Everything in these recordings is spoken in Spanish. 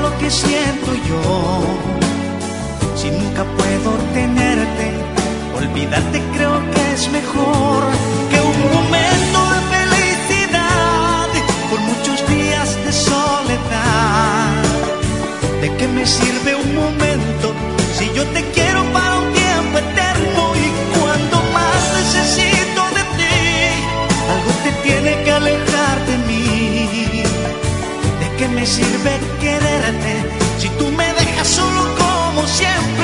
lo que siento yo. Si nunca puedo tenerte, olvidarte creo que es mejor que un momento de felicidad por muchos días de soledad. ¿De qué me sirve un momento si yo te quiero para un tiempo eterno? Y cuando más necesito de ti, algo te tiene que alejar de mí. ¿De qué me sirve quererte si tú me dejas solo como siempre?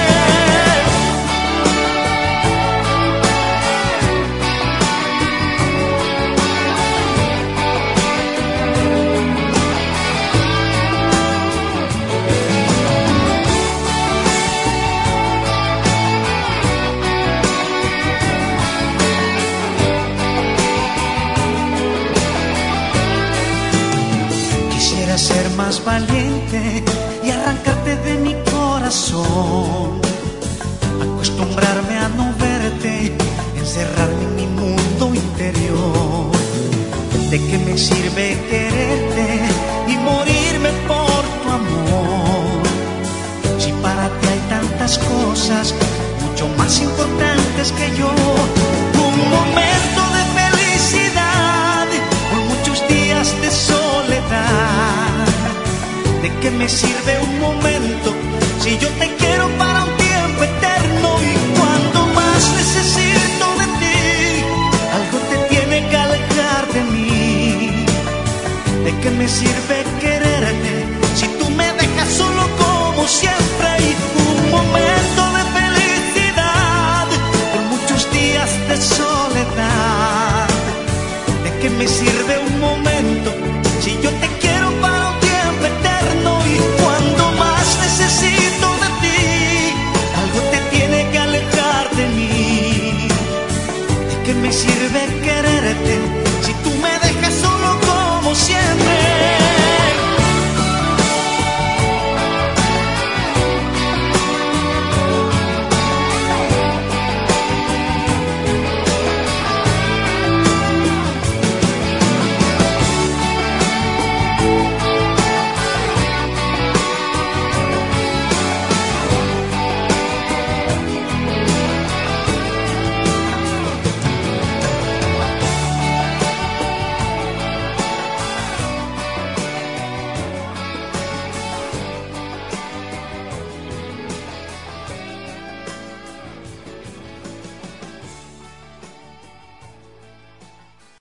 Quisiera ser más valiente y arrancarte de mi corazón, acostumbrarme a no verte, encerrarme en mi mundo interior. ¿De qué me sirve quererte y morirme por tu amor? Si para ti hay tantas cosas mucho más importantes que yo. Un momento de felicidad por muchos días de soledad. ¿De qué me sirve un momento